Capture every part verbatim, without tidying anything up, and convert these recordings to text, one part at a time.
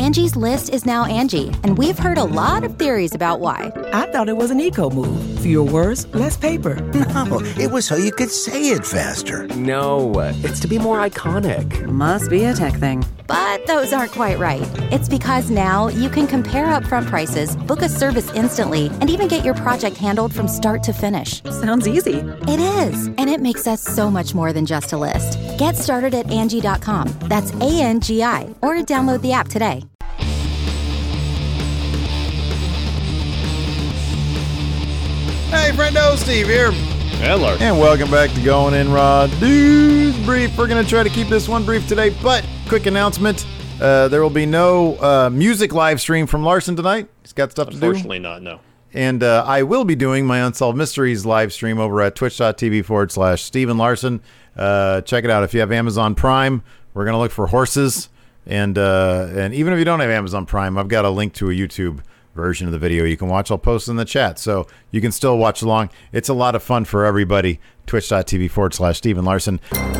Angie's List is now Angie, and we've heard a lot of theories about why. I thought it was an eco move. Fewer words, less paper. No, it was so you could say it faster. No, it's to be more iconic. Must be a tech thing. But those aren't quite right. It's because now you can compare upfront prices, book a service instantly, and even get your project handled from start to finish. Sounds easy. It is, and it makes us so much more than just a list. Get started at Angie dot com. That's A N G I, or download the app today. Hey, friendo, Steve here. Hello. And welcome back to Going In Raw News Brief. We're going to try to keep this one brief today, but quick announcement. Uh, there will be no uh, music live stream from Larson tonight. He's got stuff to do. Unfortunately not, no. And uh, I will be doing my Unsolved Mysteries live stream over at twitch.tv forward slash Stephen Larson. Uh, check it out. If you have Amazon Prime, we're going to look for horses. And uh, and even if you don't have Amazon Prime, I've got a link to a YouTube version of the video you can watch. I'll post in the chat, so you can still watch along. It's a lot of fun for everybody. Twitch.tv forward slash Stephen Larson.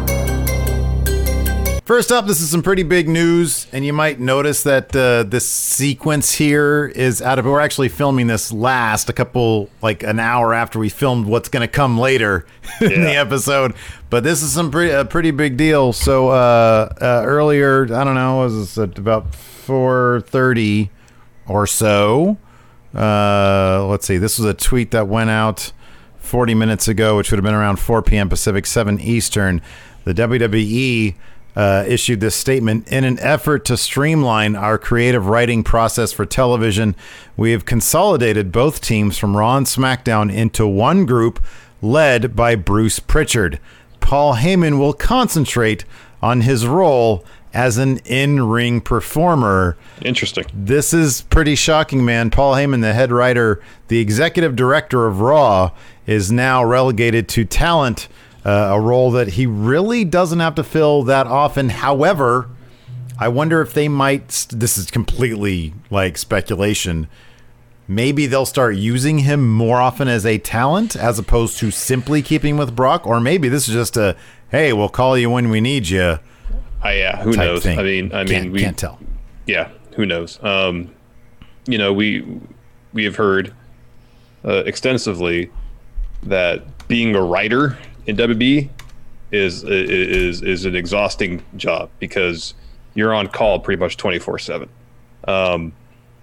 First up, this is some pretty big news, and you might notice that uh, this sequence here is out of, we're actually filming this last, a couple, like an hour after we filmed what's going to come later in Yeah. the episode. But this is some pretty, a pretty big deal. So uh, uh, earlier, I don't know, it was at about four thirty or so. Uh, let's see, this was a tweet that went out forty minutes ago, which would have been around four p.m. Pacific, seven Eastern. The W W E uh, issued this statement. In an effort to streamline our creative writing process for television, we have consolidated both teams from Raw and SmackDown into one group led by Bruce Pritchard. Paul Heyman will concentrate on his role as an in-ring performer. Interesting. This is pretty shocking, man. Paul Heyman, the head writer, the executive director of Raw, is now relegated to talent, uh, a role that he really doesn't have to fill that often. However, I wonder if they might, st- this is completely like speculation, maybe they'll start using him more often as a talent as opposed to simply keeping with Brock, or maybe this is just a, hey, we'll call you when we need you. Uh, yeah, who knows? Thing. I mean, I can't, mean, we can't tell. Yeah, who knows? Um, you know, we we have heard uh, extensively that being a writer in W W E is is is an exhausting job because you're on call pretty much twenty-four seven. Um,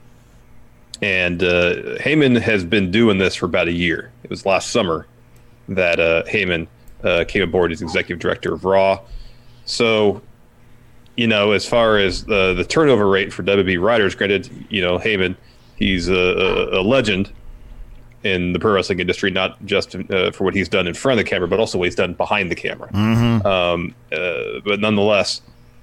and uh, Heyman has been doing this for about a year. It was last summer that uh, Heyman uh, came aboard as executive director of Raw. So, you know, as far as the the turnover rate for W W E writers, granted, you know, Heyman, he's a, a legend in the pro wrestling industry, not just uh, for what he's done in front of the camera, but also what he's done behind the camera. Mm-hmm. Um, uh, but nonetheless,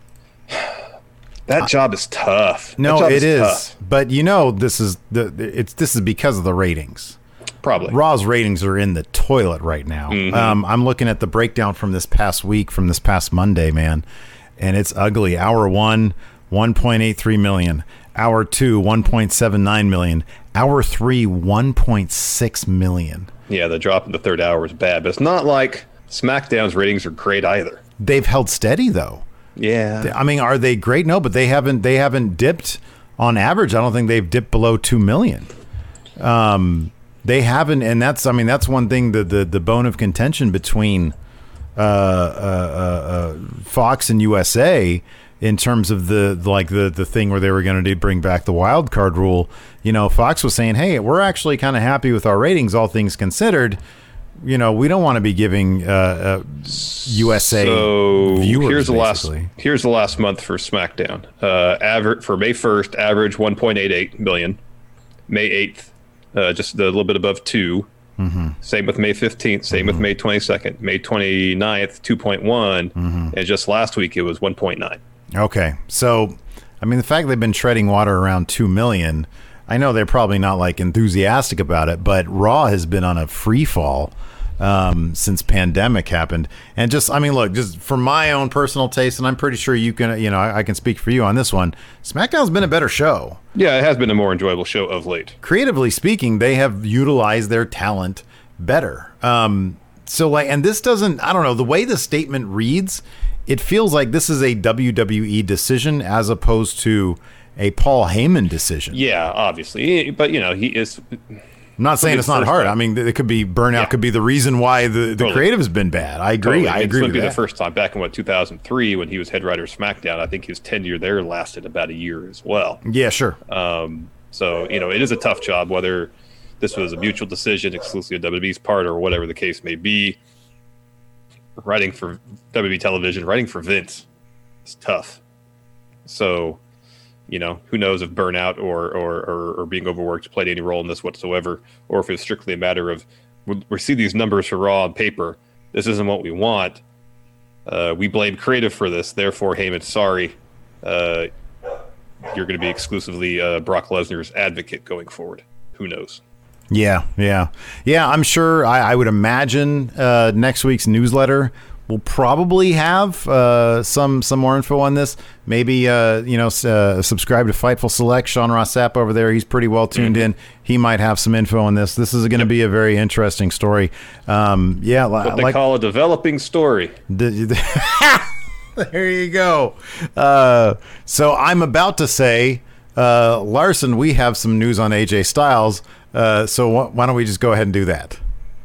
that job is tough. No, job it is. tough. But you know, this is the it's this is because of the ratings. Probably. Raw's ratings are in the toilet right now. Mm-hmm. Um, I'm looking at the breakdown from this past week, from this past Monday, man, and it's ugly. Hour one, one point eight three million. Hour two, one point seven nine million. Hour three, one point six million. Yeah, the drop in the third hour is bad, but it's not like SmackDown's ratings are great either. They've held steady though. Yeah. I mean, are they great? No, but they haven't. They haven't dipped on average. I don't think they've dipped below two million. Um, they haven't, and that's. I mean, that's one thing. The the, the bone of contention between uh, uh, uh, Fox and U S A in terms of the like the the thing where they were going to bring back the wild card rule. You know, Fox was saying, "Hey, we're actually kind of happy with our ratings, all things considered." You know, we don't want to be giving uh, uh, U S A so viewers. Here's the basically. last. Here's the last month for SmackDown. Uh, average for May first, average one point eight eight million. May eighth, uh, just a little bit above two. Mm-hmm. Same with May fifteenth. Same mm-hmm. with May twenty-second. May twenty-ninth, two point one, mm-hmm. and just last week it was one point nine. Okay, so I mean, the fact they've been treading water around two million. I know they're probably not like enthusiastic about it, but Raw has been on a free fall um, since pandemic happened. And just, I mean, look, just for my own personal taste, and I'm pretty sure you can, you know, I, I can speak for you on this one. SmackDown's been a better show. Yeah, it has been a more enjoyable show of late. Creatively speaking, they have utilized their talent better. Um, so like, and this doesn't, I don't know, the way the statement reads, it feels like this is a W W E decision as opposed to a Paul Heyman decision. Yeah, obviously, but you know he is. I'm not saying it's not hard. Time. I mean, it could be burnout. Yeah. Could be the reason why the, the totally. creative has been bad. I agree. Totally. I agree. This would with be that. the first time back in what two thousand three when he was head writer of SmackDown. I think his tenure there lasted about a year as well. Yeah, sure. Um, so you know, it is a tough job. Whether this was a mutual decision, exclusively on W W E's part, or whatever the case may be, writing for W W E television, writing for Vince, is tough. So. You know, who knows if burnout or, or, or, or being overworked played any role in this whatsoever, or if it's strictly a matter of we, we see these numbers for Raw on paper. This isn't what we want. Uh, we blame creative for this. Therefore, Heyman, sorry, uh, you're going to be exclusively uh, Brock Lesnar's advocate going forward. Who knows? Yeah, yeah, yeah. I'm sure. I, I would imagine uh, next week's newsletter. We'll probably have uh, some some more info on this. Maybe uh, you know, uh, subscribe to Fightful Select. Sean Ross Sapp over there, he's pretty well tuned mm-hmm. in. He might have some info on this. This is going to yep. be a very interesting story. Um, yeah, what they like, call a developing story. The, the there you go. Uh, so I'm about to say, uh, Larson, we have some news on A J Styles. Uh, so wh- why don't we just go ahead and do that?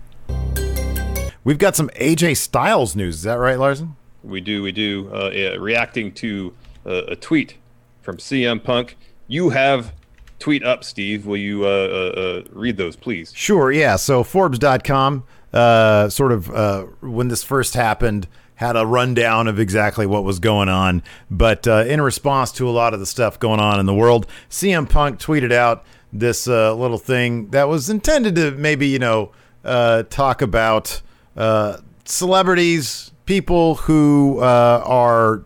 We've got some A J Styles news. Is that right, Larson? We do. We do. Uh, yeah, reacting to uh, a tweet from C M Punk. You have tweet up, Steve. Will you uh, uh, uh, read those, please? Sure. Yeah. So Forbes dot com uh, sort of uh, when this first happened had a rundown of exactly what was going on. But uh, in response to a lot of the stuff going on in the world, C M Punk tweeted out this uh, little thing that was intended to maybe, you know, uh, talk about Uh, celebrities, people who uh, are,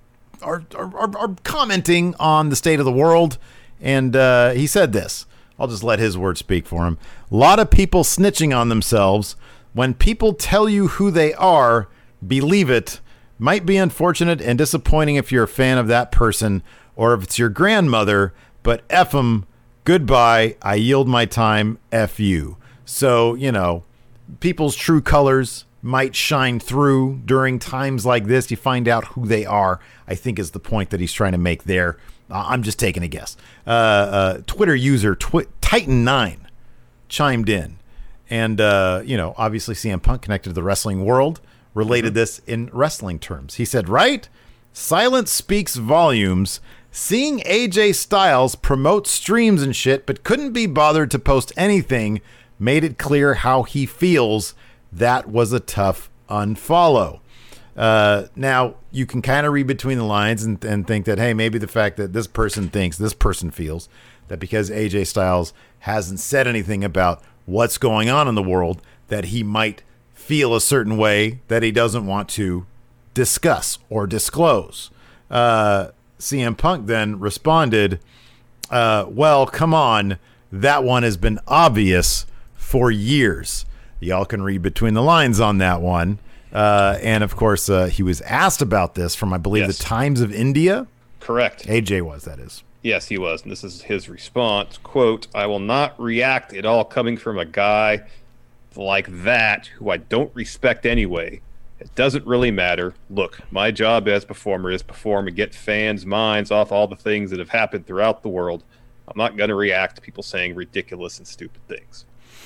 are are are commenting on the state of the world, and uh, he said this. I'll just let his words speak for him. A lot of people snitching on themselves. When people tell you who they are, believe it. Might be unfortunate and disappointing if you're a fan of that person, or if it's your grandmother. But F them. Goodbye. I yield my time. F you. So you know. People's true colors might shine through during times like this. You find out who they are, I think, is the point that he's trying to make there. Uh, I'm just taking a guess. Uh, uh, Twitter user Twi- Titan nine chimed in. And, uh, you know, obviously C M Punk, connected to the wrestling world, related mm-hmm. this in wrestling terms. He said, right? Silence speaks volumes. Seeing A J Styles promote streams and shit, but couldn't be bothered to post anything, made it clear how he feels. That was a tough unfollow. Uh, now, you can kind of read between the lines and, and think that, hey, maybe the fact that this person thinks, this person feels, that because A J Styles hasn't said anything about what's going on in the world, that he might feel a certain way that he doesn't want to discuss or disclose. Uh, C M Punk then responded, uh, well, come on, that one has been obvious for years. Y'all can read between the lines on that one. Uh, and of course, uh, he was asked about this from, I believe, yes. the Times of India. Correct. A J was, that is. Yes, he was. And this is his response. Quote, I will not react at all coming from a guy like that who I don't respect anyway. It doesn't really matter. Look, my job as performer is perform and get fans' minds off all the things that have happened throughout the world. I'm not going to react to people saying ridiculous and stupid things.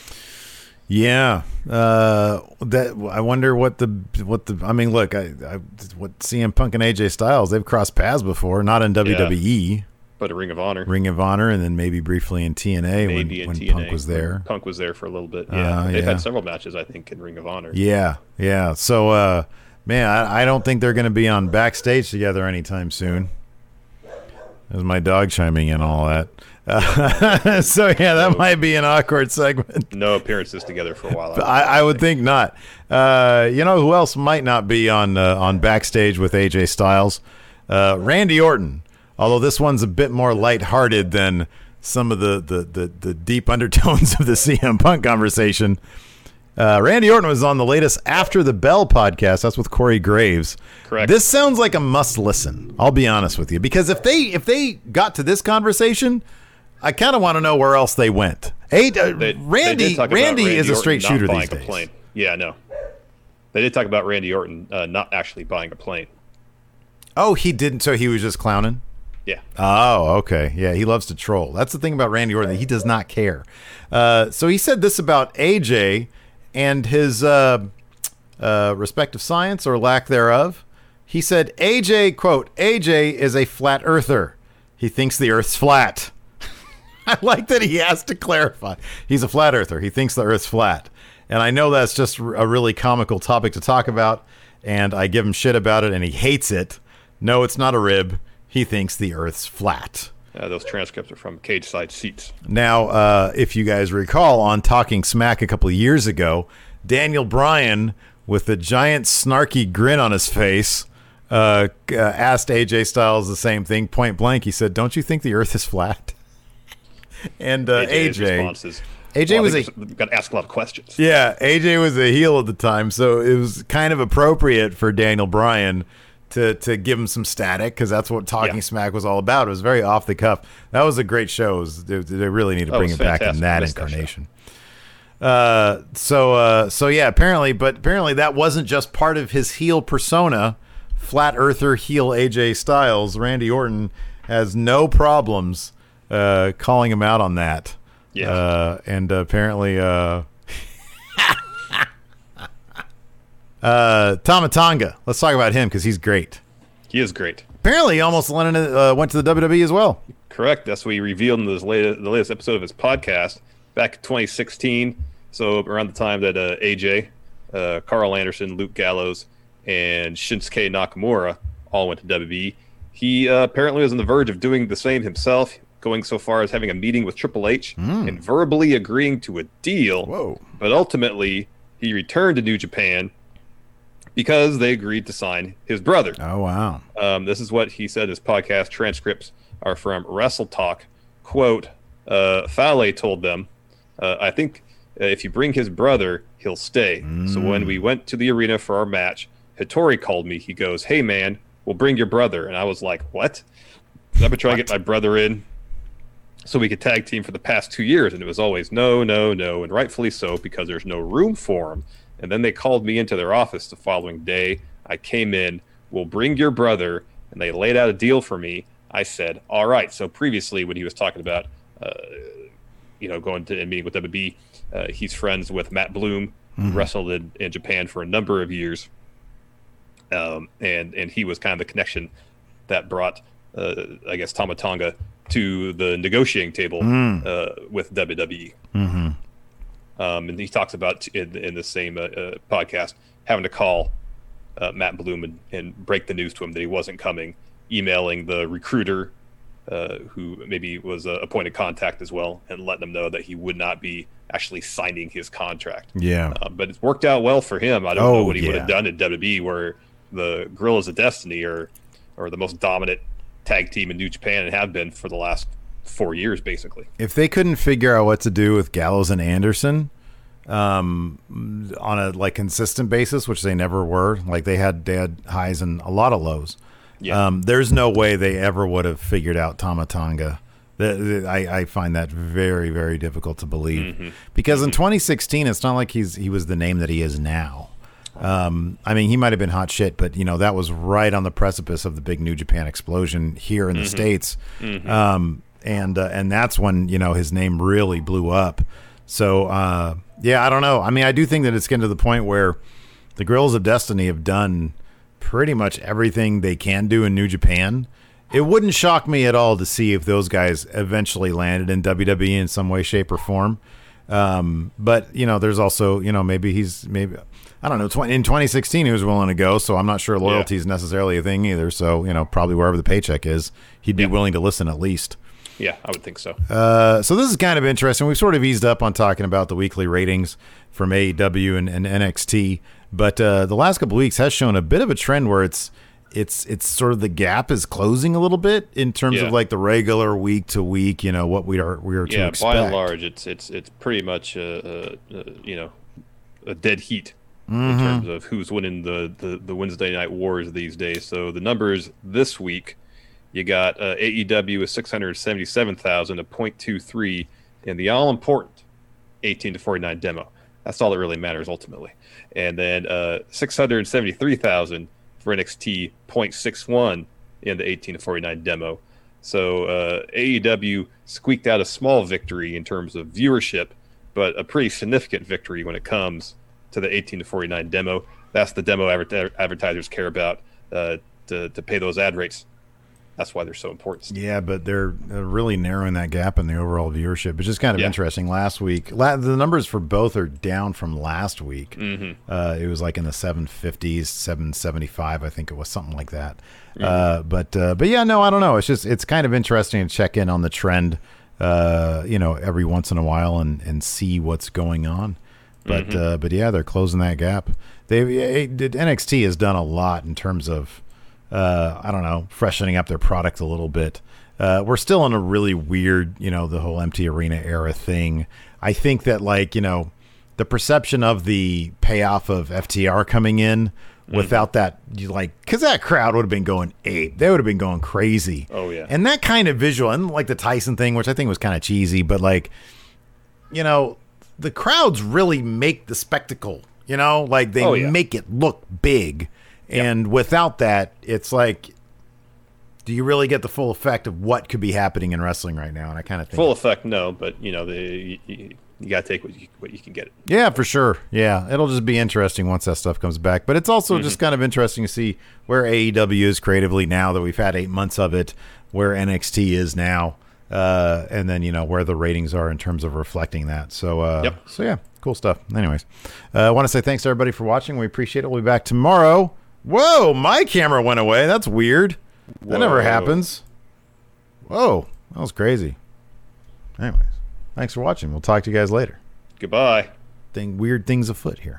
Yeah, uh, that I wonder what the what the I mean. Look, I, I what C M Punk and A J Styles, they've crossed paths before, not in W W E, yeah, but a Ring of Honor, Ring of Honor, and then maybe briefly in T N A maybe when, in when T N A. Punk was there. Punk was there for a little bit. Yeah, uh, they've yeah. had several matches, I think, in Ring of Honor. Yeah, yeah. So, uh, man, I, I don't think they're going to be on backstage together anytime soon. There's my dog chiming in, all that. Uh, so yeah, that no, might be an awkward segment. No appearances together for a while. I, I would think not. Uh, you know who else might not be on uh, on backstage with A J Styles? Uh, Randy Orton. Although this one's a bit more lighthearted than some of the the the, the deep undertones of the C M Punk conversation. Uh, Randy Orton was on the latest After the Bell podcast. That's with Corey Graves. Correct. This sounds like a must listen. I'll be honest with you, because if they if they got to this conversation, I kind of want to know where else they went. Hey, uh, they, Randy, they Randy, Randy is a straight shooter these days. Plane. Yeah, no. They did talk about Randy Orton uh, not actually buying a plane. Oh, he didn't. So he was just clowning. Yeah. Oh, okay. Yeah, he loves to troll. That's the thing about Randy Orton. He does not care. Uh, so he said this about A J and his uh, uh, respective science or lack thereof. He said, A J, quote, A J is a flat earther. He thinks the earth's flat. I like that he has to clarify. He's a flat earther. He thinks the earth's flat. And I know that's just a really comical topic to talk about, and I give him shit about it, and he hates it. No, it's not a rib. He thinks the earth's flat. Uh, those transcripts are from Cage Side Seats. Now, uh, if you guys recall, on Talking Smack a couple of years ago, Daniel Bryan, with a giant snarky grin on his face, uh, uh, asked A J Styles the same thing, point blank. He said, "Don't you think the earth is flat?" And uh, A J, responses, A J well, was a got to ask a lot of questions. Yeah, A J was a heel at the time, so it was kind of appropriate for Daniel Bryan to to give him some static, because that's what Talking Yeah. Smack was all about. It was very off the cuff. That was a great show. It was, they, they really need to Oh, bring it it was back in fantastic. that I missed that incarnation. Uh, so uh, so yeah, apparently, but apparently that wasn't just part of his heel persona. Flat earther heel A J Styles, Randy Orton has no problems uh, calling him out on that. Yeah. Uh, and apparently, uh, uh, Tama Tonga. Let's talk about him because he's great. He is great. Apparently, he almost went, into, uh, went to the W W E as well. Correct. That's what he revealed in this latest, the latest episode of his podcast back in twenty sixteen. So around the time that uh, A J, uh, Carl Anderson, Luke Gallows, and Shinsuke Nakamura all went to W W E. He uh, apparently was on the verge of doing the same himself, going so far as having a meeting with Triple H Mm. and verbally agreeing to a deal. Whoa. But ultimately, he returned to New Japan because they agreed to sign his brother. Oh, wow. Um, this is what he said. His podcast transcripts are from Wrestle Talk. Quote, uh, Fale told them, uh, I think uh, if you bring his brother, he'll stay. Mm. So when we went to the arena for our match, Hattori called me. He goes, hey, man, we'll bring your brother. And I was like, what? I've been trying to get my brother in so we could tag team for the past two years. And it was always no, no, no. And rightfully so, because there's no room for him. And then they called me into their office the following day. I came in, we'll bring your brother. And they laid out a deal for me. I said, all right. So previously when he was talking about, uh, you know, going to and meeting with W W E, uh, he's friends with Matt Bloom, who Mhm. wrestled in, in Japan for a number of years. Um, and, and he was kind of the connection that brought, uh, I guess, Tama Tonga to the negotiating table Mm. uh, with W W E. Mm-hmm. Um, and he talks about in, in the same uh, uh, podcast having to call uh, Matt Bloom and, and break the news to him that he wasn't coming, emailing the recruiter uh, who maybe was a, a point of contact as well, and letting them know that he would not be actually signing his contract. Yeah. Uh, but it's worked out well for him. I don't Oh, know what he would yeah. have done at W W E, where the Guerrillas of Destiny are, are the most dominant tag team in New Japan and have been for the last four years, basically. If they couldn't figure out what to do with Gallows and Anderson um, on a like consistent basis, which they never were, like they had they had highs and a lot of lows. Yeah. Um, there's no way they ever would have figured out Tama Tonga. The- the- I, I find that very, very difficult to believe Mhm. because in twenty sixteen, it's not like he's he was the name that he is now. Um, I mean, he might have been hot shit, but you know that was right on the precipice of the big New Japan explosion here in the Mhm. States, Mhm. um, and uh, and that's when you know his name really blew up. So uh, yeah, I don't know. I mean, I do think that it's getting to the point where the Guerrillas of Destiny have done pretty much everything they can do in New Japan. It wouldn't shock me at all to see if those guys eventually landed in W W E in some way, shape, or form. Um, but you know, there's also you know maybe he's maybe I don't know. twenty, in twenty sixteen, he was willing to go, so I'm not sure loyalty is necessarily a thing either. So you know, probably wherever the paycheck is, he'd be Yeah. willing to listen at least. Yeah, I would think so. Uh, so this is kind of interesting. We've sort of eased up on talking about the weekly ratings from A E W and, and N X T, but uh, the last couple of weeks has shown a bit of a trend where it's it's it's sort of the gap is closing a little bit in terms Yeah. of like the regular week to week, you know, what we are we are to Yeah, expect. by and large, it's it's it's pretty much uh, uh, uh, you know a dead heat in Mhm. terms of who's winning the, the the Wednesday night wars these days. So the numbers this week, you got uh, A E W with six hundred seventy-seven thousand, a point two three, and the all important eighteen to forty-nine demo. That's all that really matters ultimately. And then uh, six hundred seventy-three thousand for N X T, point six one in the eighteen to forty-nine demo. So uh, A E W squeaked out a small victory in terms of viewership, but a pretty significant victory when it comes to the eighteen to forty-nine demo. That's the demo adver- advertisers care about uh, to, to pay those ad rates. That's why they're so important. Yeah, but they're really narrowing that gap in the overall viewership. It's just kind of yeah. interesting. Last week, la- the numbers for both are down from last week. Mm-hmm. Uh, it was like in the seven fifties, seven seventy-five, I think it was, something like that. Mm-hmm. Uh, but uh, but yeah, no, I don't know. It's just it's kind of interesting to check in on the trend, uh, you know, every once in a while and, and see what's going on. But mm-hmm. uh, but yeah, they're closing that gap. They N X T has done a lot in terms of. Uh, I don't know, freshening up their product a little bit. Uh, we're still in a really weird, you know, the whole empty arena era thing. I think that, like, you know, the perception of the payoff of F T R coming in mm-hmm. without that, you like, because that crowd would have been going ape. They would have been going crazy. Oh, yeah. And that kind of visual, and like the Tyson thing, which I think was kind of cheesy, but like, you know, the crowds really make the spectacle, you know, like they oh, yeah. make it look big. And yep. without that, it's like, do you really get the full effect of what could be happening in wrestling right now? And I kind of think full effect, no, but you know, the, you, you got to take what you what you can get. Yeah, for sure. Yeah, it'll just be interesting once that stuff comes back. But it's also mm-hmm. just kind of interesting to see where A E W is creatively now that we've had eight months of it, where N X T is now, uh, and then you know where the ratings are in terms of reflecting that. So, uh, yep. so yeah, cool stuff. Anyways, uh, I want to say thanks to everybody for watching. We appreciate it. We'll be back tomorrow. Whoa, my camera went away. That's weird. That Whoa. never happens. Whoa, that was crazy. Anyways, thanks for watching. We'll talk to you guys later. Goodbye. Thing weird things afoot here.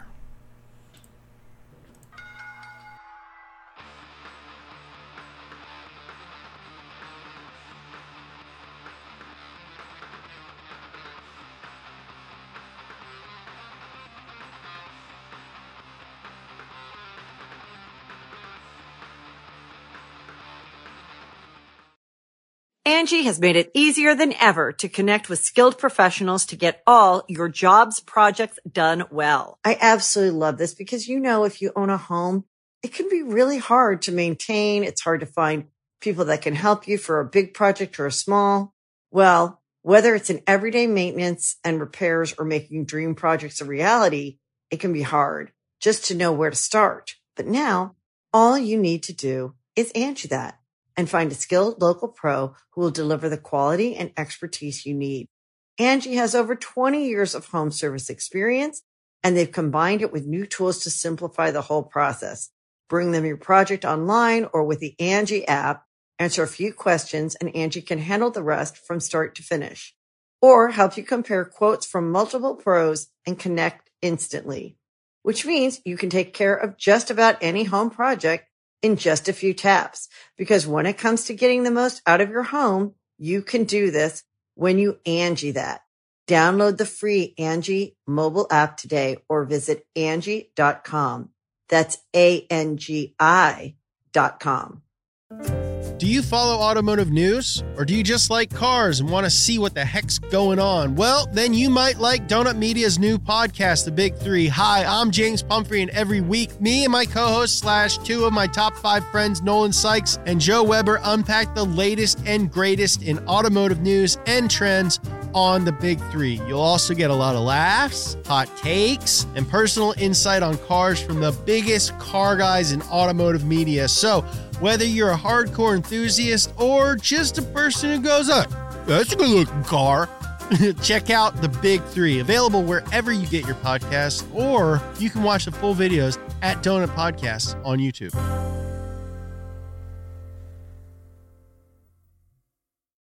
Angie has made it easier than ever to connect with skilled professionals to get all your jobs projects done well. I absolutely love this because, you know, if you own a home, it can be really hard to maintain. It's hard to find people that can help you for a big project or a small. Well, whether it's in everyday maintenance and repairs or making dream projects a reality, it can be hard just to know where to start. But now all you need to do is Angie that. And find a skilled local pro who will deliver the quality and expertise you need. Angie has over twenty years of home service experience, and they've combined it with new tools to simplify the whole process. Bring them your project online or with the Angie app, answer a few questions, and Angie can handle the rest from start to finish. Or help you compare quotes from multiple pros and connect instantly. Which means you can take care of just about any home project in just a few taps. Because when it comes to getting the most out of your home, you can do this when you Angie that. Download the free Angie mobile app today or visit Angie dot com. That's A N G I dot com. Do you follow automotive news? Or do you just like cars and want to see what the heck's going on? Well, then you might like Donut Media's new podcast, The Big Three. Hi, I'm James Pumphrey, and every week, me and my co-host slash two of my top five friends, Nolan Sykes and Joe Weber, unpack the latest and greatest in automotive news and trends on The Big Three. You'll also get a lot of laughs, hot takes, and personal insight on cars from the biggest car guys in automotive media. So, whether you're a hardcore enthusiast or just a person who goes, oh, that's a good looking car, check out The Big Three, available wherever you get your podcasts, or you can watch the full videos at Donut Podcasts on YouTube.